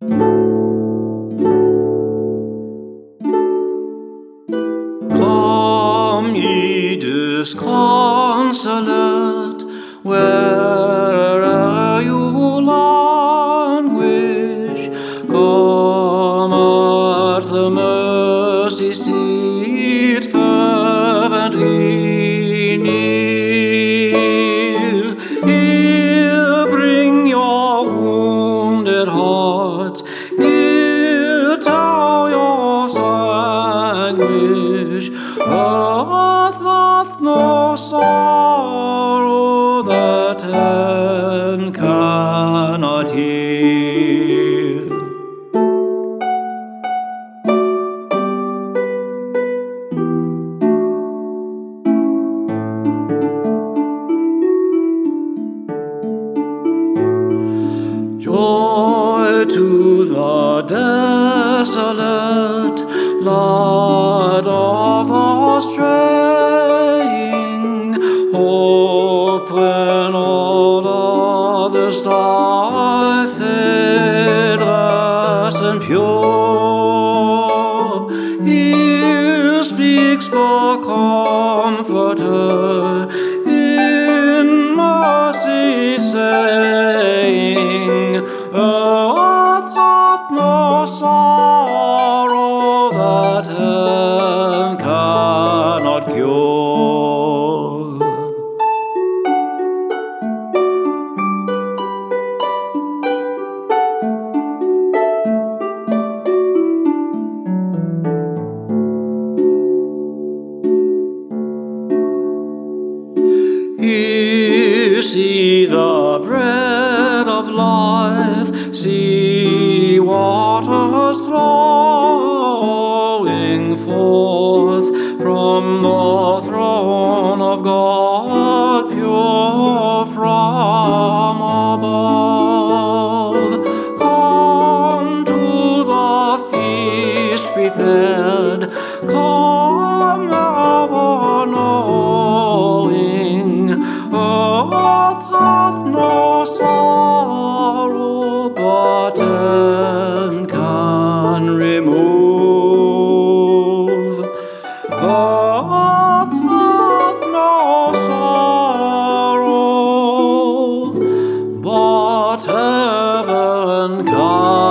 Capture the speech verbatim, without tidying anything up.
Come, ye disconsolate, where'er you languish, come at the mercy seat fervently kneel. Here bring your wounded hearts, here tell your anguish. Earth hath no sorrow that heaven cannot heal. Joy to the desolate, Lord of the straying, hope when all others die, fadeless and pure. Here speaks the Comforter in mercy, saying, earth hath no sorrow that heaven cannot cure. Here see the bread of life, see waters flowing forth from the throne of God, pure from above. Come to the feast prepared, come ever knowing, earth hath no sorrow but heaven can remove. Earth hath no sorrow but heaven can